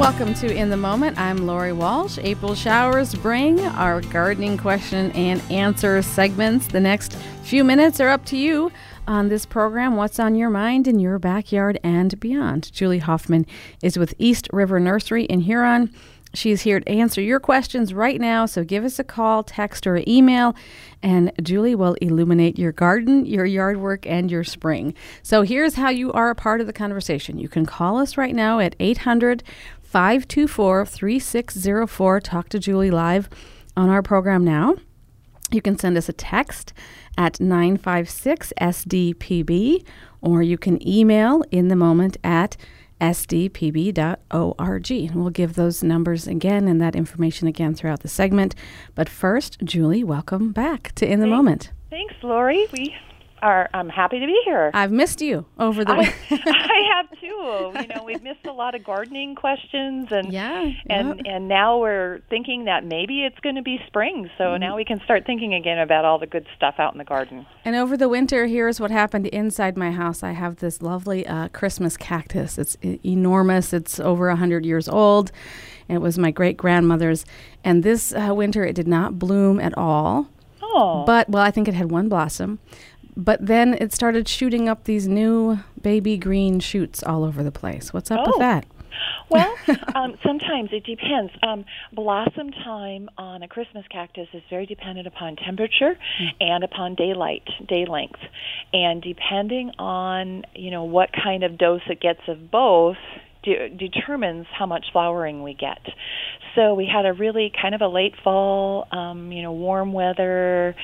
Welcome to In the Moment. I'm Lori Walsh. April showers bring our gardening question and answer segments. The next few minutes are up to you on this program. What's on your mind in your backyard and beyond? Julie Hoffman is with East River Nursery in Huron. She's here to answer your questions right now, so give us a call, text, or email, and Julie will illuminate your garden, your yard work, and your spring. So here's how you are a part of the conversation. You can call us right now at 800-524-3604. Talk to Julie live on our program now. You can send us a text at 956-SDPB, or you can email in the moment at sdpb.org. We'll give those numbers again and that information again throughout the segment. But first, Julie, welcome back to In the Moment. Thanks, Lori. I'm happy to be here. I've missed you over the week. I have too. You know, we've missed a lot of gardening questions, and now we're thinking that maybe it's going to be spring. So now we can start thinking again about all the good stuff out in the garden. And over the winter, here's what happened inside my house. I have this lovely Christmas cactus. It's enormous. It's over 100 years old. It was my great-grandmother's. And this winter, it did not bloom at all. Oh. But, well, I think it had one blossom. But then it started shooting up these new baby green shoots all over the place. What's up with that? Well, sometimes it depends. Blossom time on a Christmas cactus is very dependent upon temperature and upon day length. And depending on, what kind of dose it gets of both, determines how much flowering we get. So we had a really kind of a late fall, warm weather.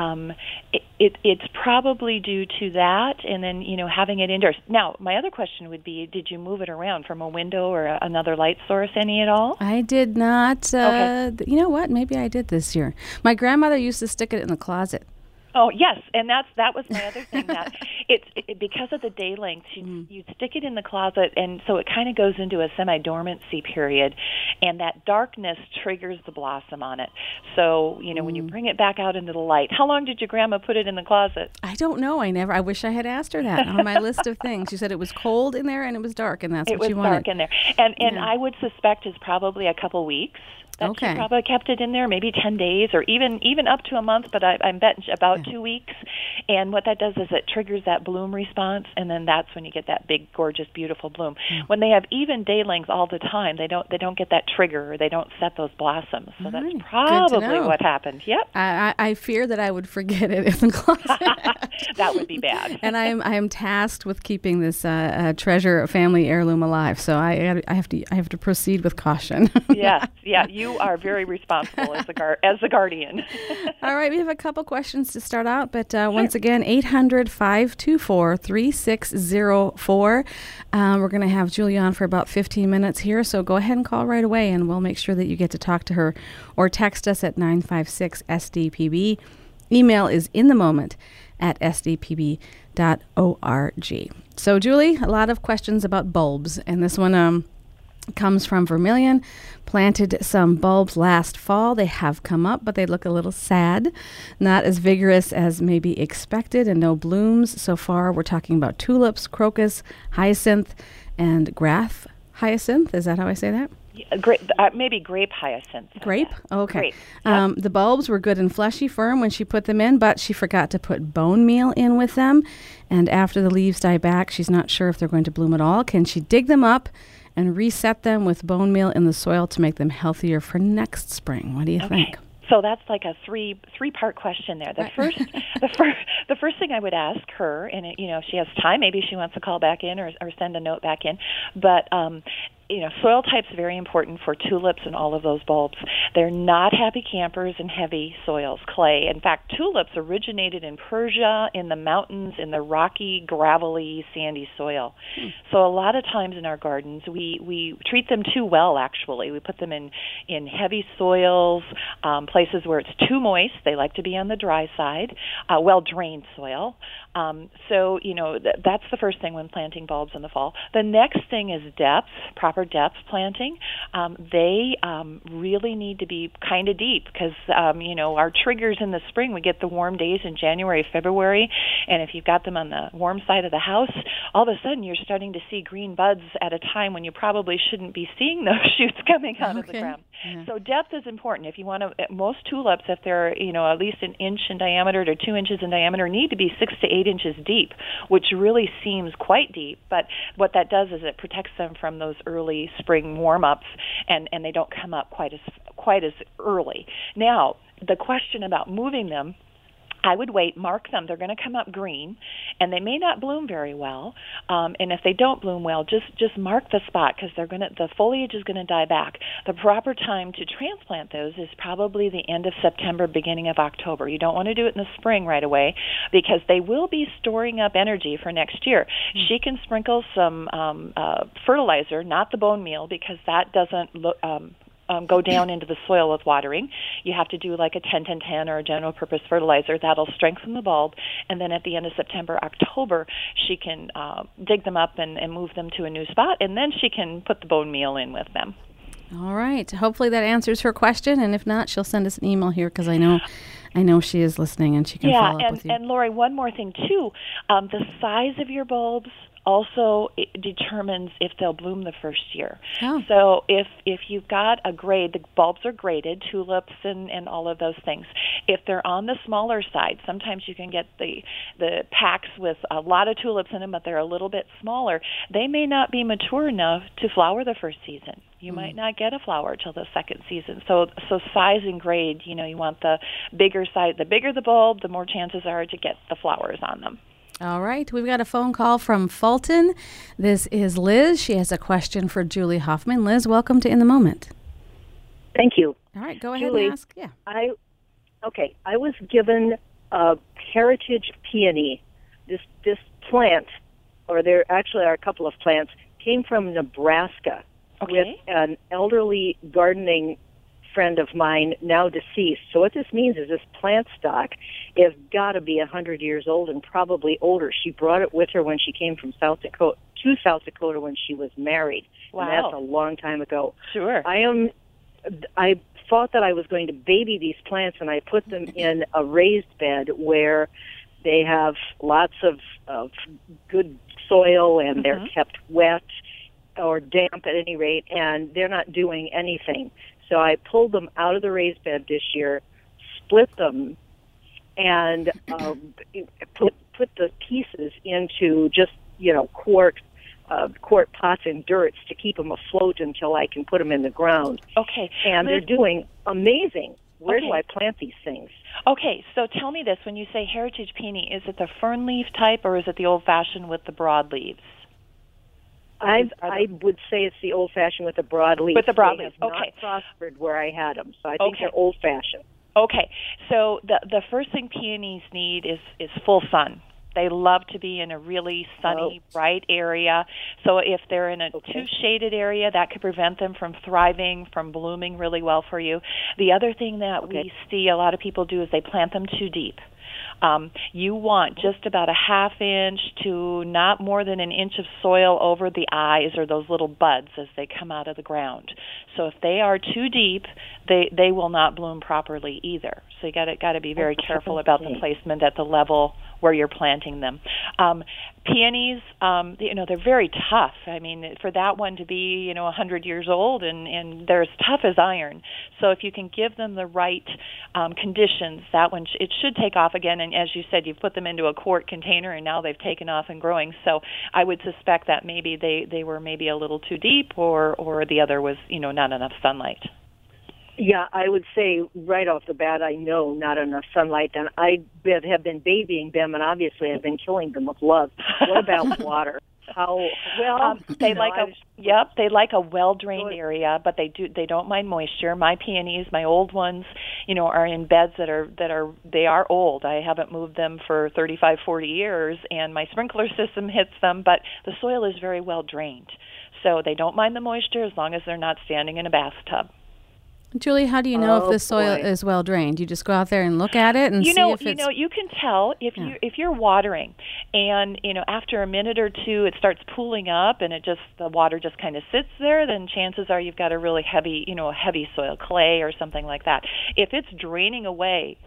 It's probably due to that, and then, having it indoors. Now, my other question would be, did you move it around from a window or another light source any at all? I did not. Okay. You know what? Maybe I did this year. My grandmother used to stick it in the closet. Oh, yes, and that was my other thing, that it because of the day length, you stick it in the closet, and so it kind of goes into a semi-dormancy period, and that darkness triggers the blossom on it. So, when you bring it back out into the light, how long did your grandma put it in the closet? I don't know. I wish I had asked her that on my list of things. She said it was cold in there and it was dark, and that's what she wanted. It was dark in there. And I would suspect it's probably a couple weeks. She probably kept it in there, maybe 10 days or even up to a month, but I'm betting about 2 weeks. And what that does is it triggers that bloom response, and then that's when you get that big, gorgeous, beautiful bloom. When they have even day length all the time, they don't get that trigger, or they don't set those blossoms. So that's probably what happened. Yep. I fear that I would forget it in the closet. That would be bad. And I am tasked with keeping this treasure family heirloom alive. So I have to proceed with caution. Yes. Yeah. You are very responsible as the guardian. All right, we have a couple questions to start out, but once again, 800-524-3604. We're going to have Julie on for about 15 minutes here, so go ahead and call right away, and we'll make sure that you get to talk to her, or text us at 956-SDPB. Email is inthemoment@sdpb.org. So, Julie, a lot of questions about bulbs, and this one comes from Vermilion. Planted some bulbs last fall. They have come up, but they look a little sad. Not as vigorous as maybe expected, and no blooms so far. We're talking about tulips, crocus, hyacinth, and Graff hyacinth. Is that how I say that? Maybe grape hyacinth. Grape? Okay. Grape. Yep. The bulbs were good and fleshy, firm when she put them in, but she forgot to put bone meal in with them. And after the leaves die back, she's not sure if they're going to bloom at all. Can she dig them up and reset them with bone meal in the soil to make them healthier for next spring? What do you think? So that's like a three-part question there. The first thing I would ask her, and if she has time, maybe she wants to call back in or send a note back in. But soil type's very important for tulips and all of those bulbs. They're not happy campers in heavy soils, clay. In fact, tulips originated in Persia, in the mountains, in the rocky, gravelly, sandy soil. So a lot of times in our gardens, we treat them too well, actually. We put them in heavy soils, places where it's too moist. They like to be on the dry side, well-drained soil. So, that's the first thing when planting bulbs in the fall. The next thing is depth, proper proper depth planting, they really need to be kind of deep because, our triggers in the spring, we get the warm days in January, February, and if you've got them on the warm side of the house, all of a sudden you're starting to see green buds at a time when you probably shouldn't be seeing those shoots coming out of the ground. Yeah. So depth is important. If you want to, most tulips, if they're, at least an inch in diameter to 2 inches in diameter, need to be 6 to 8 inches deep, which really seems quite deep. But what that does is it protects them from those early spring warm-ups, and they don't come up quite as early. Now, the question about moving them, I would wait, mark them. They're going to come up green, and they may not bloom very well. And if they don't bloom well, just mark the spot because the foliage is going to die back. The proper time to transplant those is probably the end of September, beginning of October. You don't want to do it in the spring right away because they will be storing up energy for next year. Mm-hmm. She can sprinkle some fertilizer, not the bone meal, because that doesn't look go down into the soil with watering. You have to do like a 10-10-10 or a general purpose fertilizer. That'll strengthen the bulb, and then at the end of September, October, she can dig them up and move them to a new spot, and then she can put the bone meal in with them. All right. Hopefully that answers her question, and if not, she'll send us an email here because I know she is listening and she can follow up with you. And Lori, one more thing too, the size of your bulbs also it determines if they'll bloom the first year. Oh. So if you've got a grade, the bulbs are graded, tulips and all of those things. If they're on the smaller side, sometimes you can get the packs with a lot of tulips in them, but they're a little bit smaller. They may not be mature enough to flower the first season. You might not get a flower till the second season. So size and grade, you want the bigger size. The bigger the bulb, the more chances are to get the flowers on them. All right. We've got a phone call from Fulton. This is Liz. She has a question for Julie Hoffman. Liz, welcome to In the Moment. Thank you. All right. Go ahead Julie, and ask. Yeah. I was given a heritage peony. This plant, or there actually are a couple of plants, came from Nebraska with an elderly gardening friend of mine, now deceased. So what this means is this plant stock has got to be 100 years old and probably older. She brought it with her when she came from South Dakota when she was married. Wow. And that's a long time ago. Sure. I thought that I was going to baby these plants, and I put them in a raised bed where they have lots of good soil and they're kept wet or damp at any rate, and they're not doing anything. So I pulled them out of the raised bed this year, split them, and put the pieces into just quart pots and dirts to keep them afloat until I can put them in the ground. Okay. And they're doing amazing. Where do I plant these things? Okay, so tell me this. When you say heritage peony, is it the fern leaf type or is it the old-fashioned with the broad leaves? I would say it's the old-fashioned with the broad leaves. With the broad leaves, okay. Not prospered where I had them, so I think they're old-fashioned. Okay, so the first thing peonies need is full sun. They love to be in a really sunny, bright area. So if they're in a too shaded area, that could prevent them from thriving, from blooming really well for you. The other thing that we see a lot of people do is they plant them too deep. You want just about a half inch to not more than an inch of soil over the eyes or those little buds as they come out of the ground. So if they are too deep, they will not bloom properly either. So you got to be very careful about the placement at the level where you're planting them. Peonies, they're very tough. I mean, for that one to be, 100 years old and they're as tough as iron. So if you can give them the right conditions, that one, it should take off again. And as you said, you've put them into a quart container and now they've taken off and growing. So I would suspect that maybe they were maybe a little too deep or the other was, not enough sunlight. Yeah, I would say right off the bat, I know not enough sunlight, and I have been babying them, and obviously I've been killing them with love. What about water? How well? They like a well-drained area, but they don't mind moisture. My peonies, my old ones, are in beds that are old. I haven't moved them for 35, 40 years, and my sprinkler system hits them, but the soil is very well drained, so they don't mind the moisture as long as they're not standing in a bathtub. Julie, how do you know if the soil boy. is well drained? You just go out there and look at it and see if it's... You can tell if you're watering, and after a minute or two it starts pooling up, and the water just kind of sits there. Then chances are you've got a really heavy, a heavy soil, clay or something like that. If it's draining away,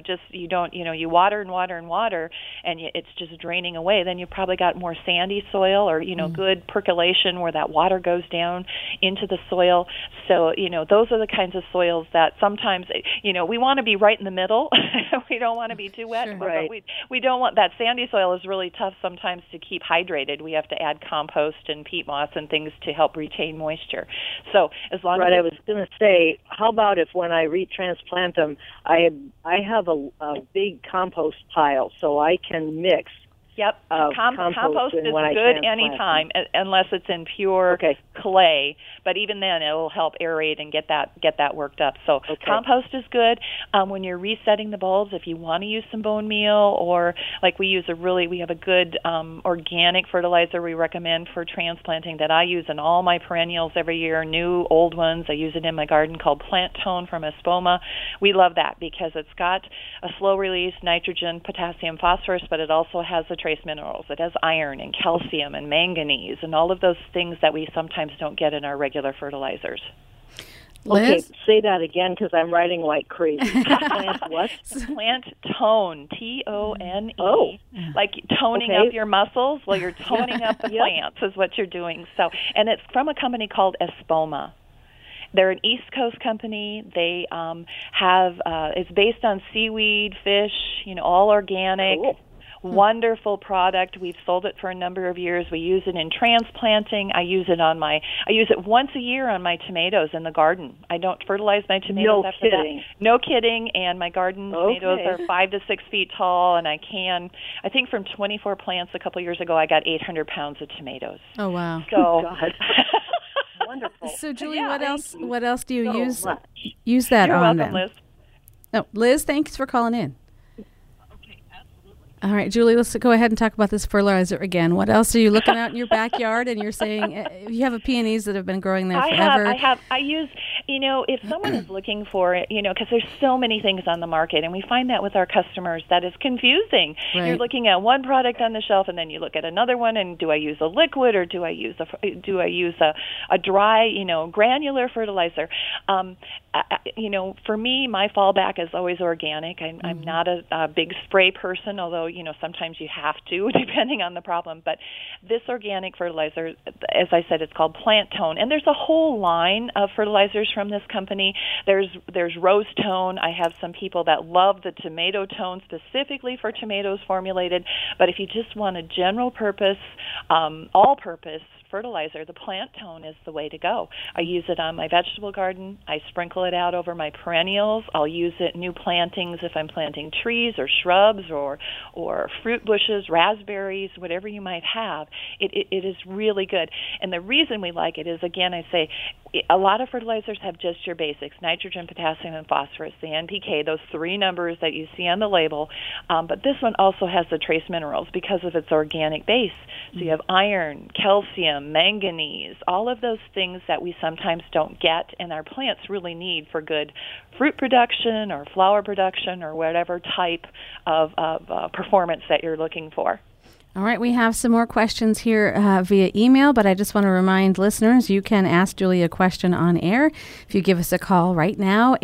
you water and water and water, and it's just draining away, then you've probably got more sandy soil, or good percolation where that water goes down into the soil. So those are the kinds of soils that sometimes we want to be right in the middle. We don't want to be too wet, Sure. but Right. we don't want that sandy soil. Is really tough sometimes to keep hydrated. We have to add compost and peat moss and things to help retain moisture. So as long as I was going to say, how about if when I retransplant them, I have a big compost pile, so I can mix. Yep, compost is good anytime, unless it's in pure clay. But even then, it will help aerate and get that worked up. So compost is good. When you're resetting the bulbs, if you want to use some bone meal, or like we have a good organic fertilizer we recommend for transplanting that I use in all my perennials every year, new, old ones. I use it in my garden called Plant Tone from Espoma. We love that because it's got a slow release nitrogen, potassium, phosphorus, but it also has the trace minerals. It has iron and calcium and manganese and all of those things that we sometimes don't get in our regular fertilizers. Liz? Okay, say that again because I'm writing like crazy. Plant what? Plant Tone, Tone. Oh. Like toning up your muscles. Well, you're toning up the plants is what you're doing. So, and it's from a company called Espoma. They're an East Coast company. They it's based on seaweed, fish, all organic. Cool. Wonderful product. We've sold it for a number of years. We use it in transplanting. I use it once a year on my tomatoes in the garden. I don't fertilize my tomatoes after that. No kidding. And my garden tomatoes are 5 to 6 feet tall, and I think from 24 plants a couple years ago, I got 800 pounds of tomatoes. Oh, wow. So Wonderful. So, Julie, what else do you use that You're on welcome, then? Liz. Oh, Liz, thanks for calling in. All right, Julie, let's go ahead and talk about this fertilizer again. What else are you looking out in your backyard? And you're saying you have peonies that have been growing there forever. I use, if someone is looking for it, because there's so many things on the market, and we find that with our customers that is confusing. Right. You're looking at one product on the shelf, and then you look at another one, and do I use a liquid or do I use a dry, granular fertilizer? For me, my fallback is always organic. I'm not a big spray person, although sometimes you have to, depending on the problem. But this organic fertilizer, as I said, it's called Plant Tone, and there's a whole line of fertilizers from this company. There's Rose Tone. I have some people that love the Tomato Tone specifically for tomatoes formulated. But if you just want a general purpose, all-purpose fertilizer, the Plant Tone is the way to go. I use it on my vegetable garden. I sprinkle it out over my perennials. I'll use it in new plantings if I'm planting trees or shrubs or fruit bushes, raspberries, whatever you might have. It is really good. And the reason we like it is, again, I say a lot of fertilizers have just your basics, nitrogen, potassium, and phosphorus, the NPK, those 3 numbers that you see on the label. But this one also has the trace minerals because of its organic base. So you have iron, calcium, manganese, all of those things that we sometimes don't get and our plants really need for good fruit production or flower production or whatever type of performance that you're looking for. All right, we have some more questions here via email, but I just want to remind listeners you can ask Julie a question on air if you give us a call right now,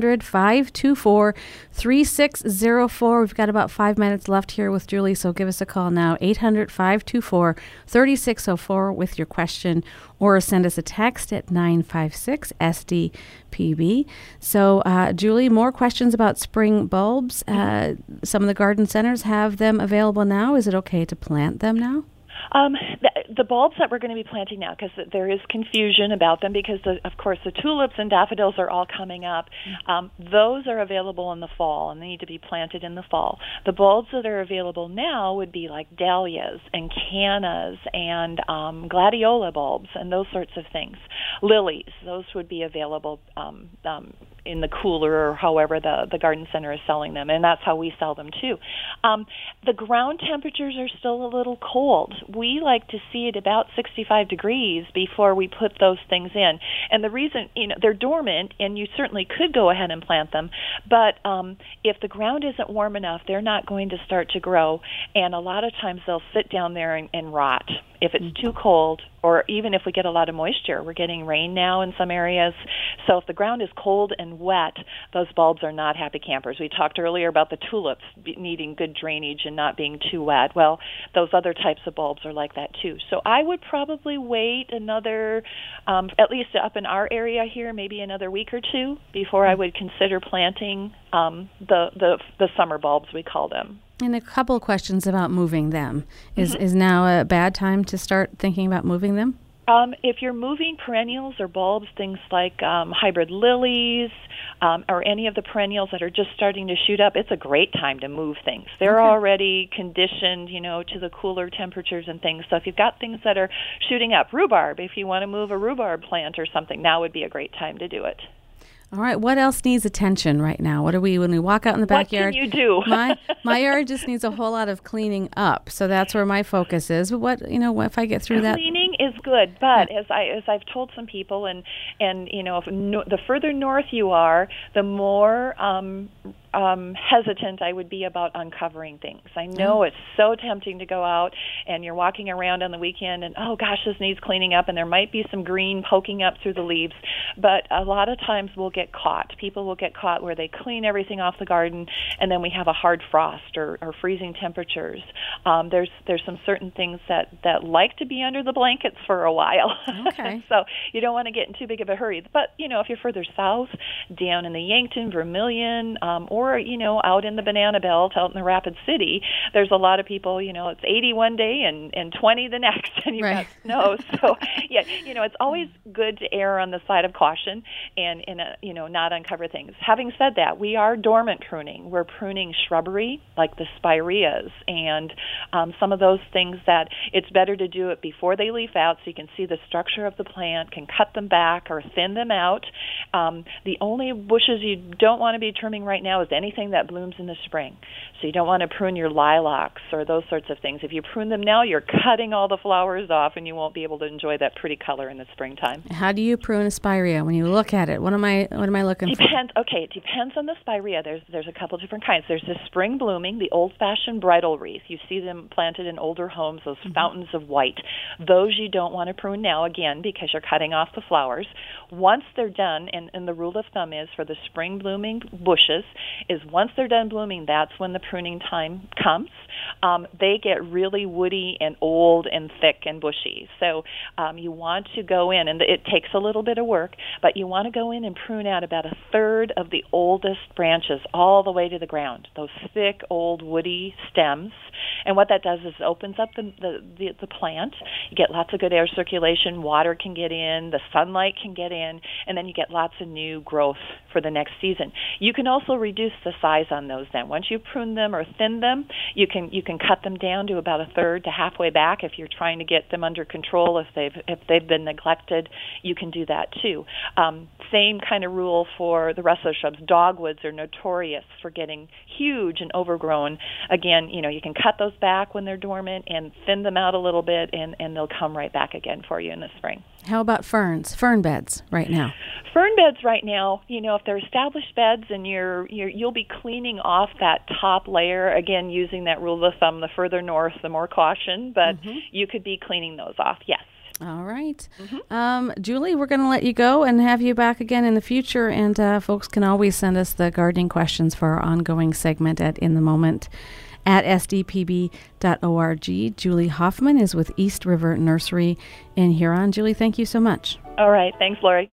800-524-3604. We've got about 5 minutes left here with Julie, so give us a call now, 800-524-3604 with your question, or send us a text at 956-SDPB. So, Julie, more questions about spring bulbs. Some of the garden centers have them available now. Is it okay to plant them now? The bulbs that we're going to be planting now, because there is confusion about them because, of course, the tulips and daffodils are all coming up. Those are available in the fall, and they need to be planted in the fall. The bulbs that are available now would be like dahlias and cannas and gladiola bulbs and those sorts of things. Lilies, those would be available in the cooler or however the garden center is selling them, and that's how we sell them too. The ground temperatures are still a little cold. We like to see it about 65 degrees before we put those things in. And the reason, they're dormant, and you certainly could go ahead and plant them, but if the ground isn't warm enough, they're not going to start to grow, and a lot of times they'll sit down there and rot if it's too cold, or even if we get a lot of moisture. We're getting rain now in some areas. So if the ground is cold and wet, those bulbs are not happy campers. We talked earlier about the tulips needing good drainage and not being too wet. Well, those other types of bulbs are like that too. So I would probably wait another, at least up in our area here, maybe another week or two before I would consider planting the summer bulbs, we call them. And a couple of questions about moving them. Is now a bad time to start thinking about moving them? If you're moving perennials or bulbs, things like hybrid lilies or any of the perennials that are just starting to shoot up, it's a great time to move things. They're already conditioned, to the cooler temperatures and things. So if you've got things that are shooting up, rhubarb, if you want to move a rhubarb plant or something, now would be a great time to do it. All right. What else needs attention right now? When we walk out in the backyard? What can you do? my yard just needs a whole lot of cleaning up. So that's where my focus is. But if I get through that, cleaning is good. But as I've told some people, and the further north you are, the more hesitant I would be about uncovering things. I know it's so tempting to go out and you're walking around on the weekend and, oh gosh, this needs cleaning up, and there might be some green poking up through the leaves, but a lot of times we'll get caught. People will get caught where they clean everything off the garden and then we have a hard frost or freezing temperatures. There's some certain things that like to be under the blankets for a while. Okay. So you don't want to get in too big of a hurry. But, if you're further south, down in the Yankton, Vermilion, or out in the Banana Belt, out in the Rapid City, there's a lot of people, it's 80 one day and 20 the next, and you've got snow. So, it's always good to err on the side of caution and not uncover things. Having said that, we are dormant pruning. We're pruning shrubbery like the spireas and some of those things that it's better to do it before they leaf out so you can see the structure of the plant, can cut them back or thin them out. The only bushes you don't want to be trimming right now is anything that blooms in the spring. So you don't want to prune your lilacs or those sorts of things. If you prune them now, you're cutting all the flowers off and you won't be able to enjoy that pretty color in the springtime. How do you prune a spirea when you look at it? What am I looking for? Okay, it depends on the spirea. There's a couple different kinds. There's the spring blooming, the old-fashioned bridal wreath. You see them planted in older homes, those fountains of white. Those you don't want to prune now, again, because you're cutting off the flowers. Once they're done, and the rule of thumb is for the spring blooming bushes, is once they're done blooming, that's when the pruning time comes. They get really woody and old and thick and bushy. So you want to go in, and it takes a little bit of work, but you want to go in and prune out about a third of the oldest branches all the way to the ground, those thick, old, woody stems. And what that does is opens up the plant. You get lots of good air circulation, water can get in, the sunlight can get in, and then you get lots of new growth for the next season. You can also reduce the size on those then. Once you prune them or thin them, you can cut them down to about a third to halfway back. If you're trying to get them under control, if they've been neglected, you can do that too. Same kind of rule for the rest of the shrubs. Dogwoods are notorious for getting huge and overgrown. Again, you can cut those back when they're dormant and thin them out a little bit, and they'll come right back again for you in the spring. How about ferns, fern beds right now? Fern beds right now, if they're established beds and you'll be cleaning off that top layer, again, using that rule of thumb, the further north, the more caution, but you could be cleaning those off, yes. All right. Julie, we're going to let you go and have you back again in the future, and folks can always send us the gardening questions for our ongoing segment at In the Moment at sdpb.org. Julie Hoffman is with East River Nursery in Huron. Julie, thank you so much. All right. Thanks, Lori.